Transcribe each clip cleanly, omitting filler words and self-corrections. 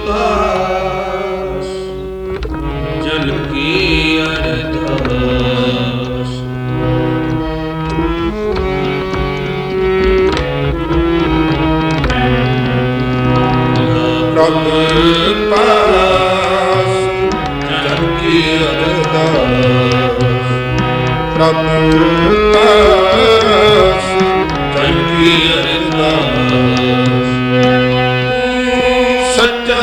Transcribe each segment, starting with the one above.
पास जल की अरदास। प्रभ पास जल की अरदास। प्रभ पास जल की अरदास। सच्चा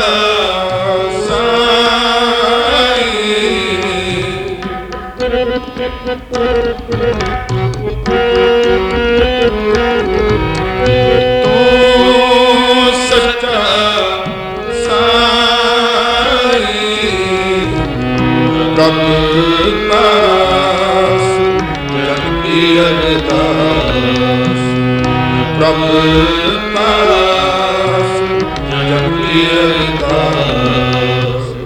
प्रभ पास जल की अरदास। प्रभ पास जल की अरदास।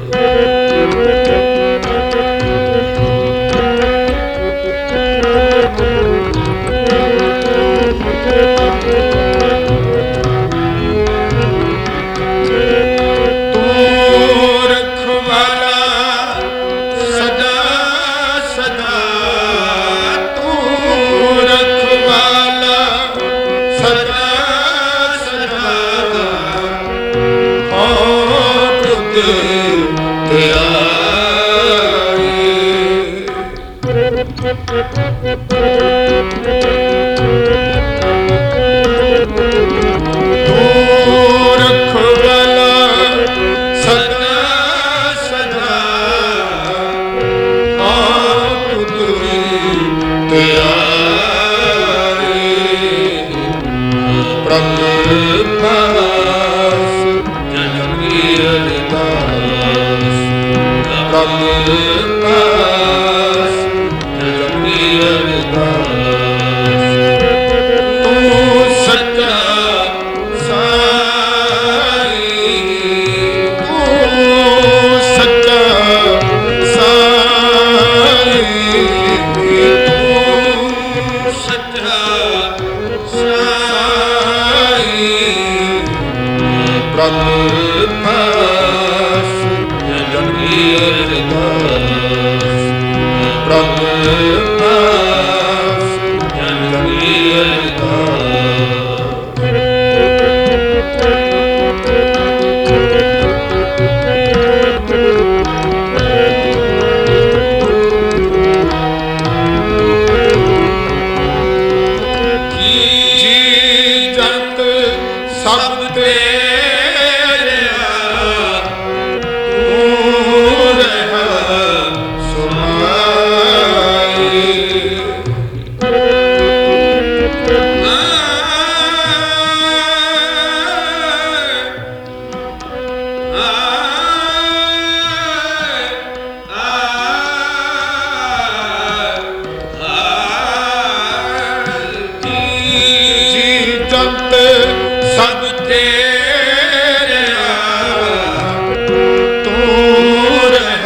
तू रखवाला सदा सदा, तू रखवाला सदा सदा, हो तुझ त्यारे। तू रखवाला सदा सदा, हो तुझ त्यारे। प्रभ पास जल की अरदास। प्रभ पास जल की अरदास। तू सच्चा साई, तू सच्चा साई, तू सच्चा साई। प्रभ पास जल की अरदास। प्रभ पास जल की जी जत सब तेरा तू रह सुनाए। जी जत सब तेरा तू रह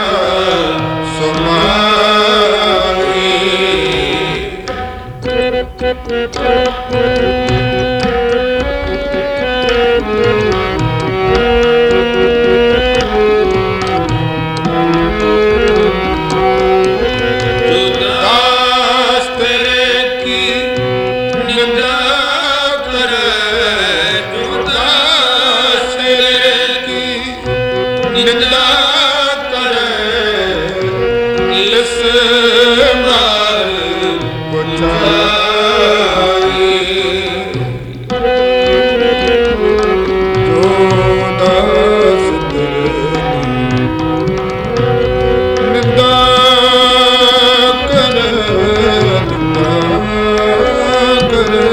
जुदास तेरे की निंदा करे। जुदास तेरे की निंदा करे। इस बार बुझाए। जो दास तेरे निंदा करे, निंदा करे।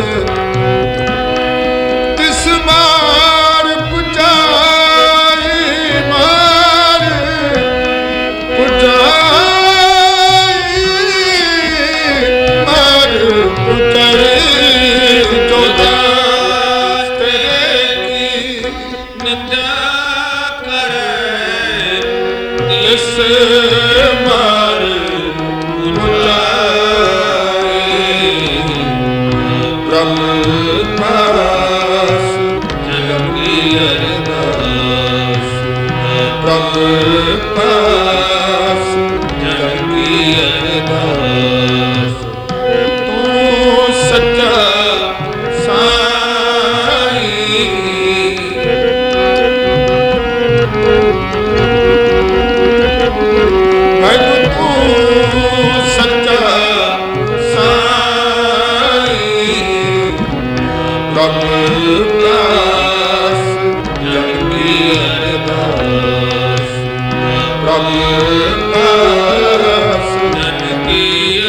तिस मार पुजाई, मार पुजाई, मार पुजाई। जो दास तेरे की निंदा करे, इस मार पुजाई। प्रभ पास जल की अरदास। ਪਾਸ ਜਨ ਕੀ ਅਰਦਾਸ ਤੂੰ ਸੱਚਾ ਸਾਈ ਵਾਹਿਗੁਰੂ ਤੂੰ ਸੱਚਾ ਸਾਈ ਪ੍ਰਭ ਦਾਸ ਜਨ ਕੀ ਅਰਦਾਸ ਪ੍ਰਭ ਦਾਸ ਜਨ ਕੀ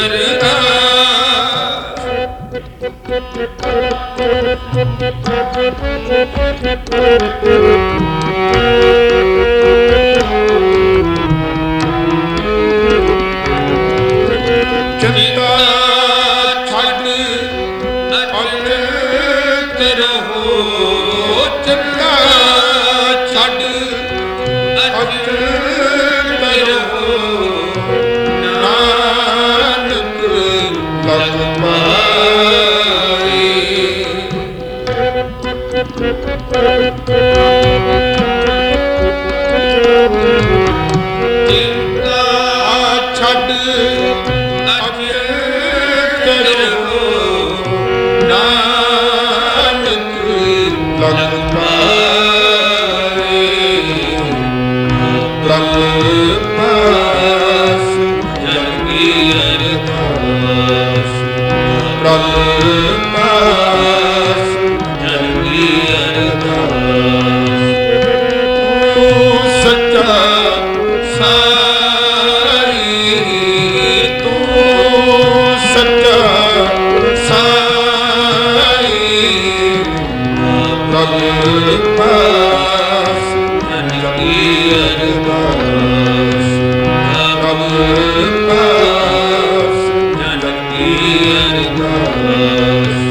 ਚਿੰਤਾ ਛੱਡ ਅਚੇਤ ਰਹੋ ਚਿੰਤਾ ਛੱਡ ਅਚੇਤ ਰਹੋ ਨਾਨਕ ਲਗ ਪਾਈ ਚਿੰਤਾ ਛੱਡ ਅਚੇਤ ਰਹੋ ਨਾਨਕ ਲਗ ਪਾਈ ਪ੍ਰਭ ਪਾਸ ਜਨ ਕੀ ਅਰਦਾਸ ਪ੍ਰਭ ਪਾਸ ਜਨ ਕੀ ਅਰਦਾਸ ਤੂੰ ਸੱਚਾ ਸਾਈ ਤੂੰ ਸੱਚਾ ਸਾਈ ਪ੍ਰਭ ਪਾਸ ਜਨ ਕੀ ਅਰਦਾਸ ਪ੍ਰਭ ਪਾਸ ਜਨ ਕੀ ਅਰਦਾਸ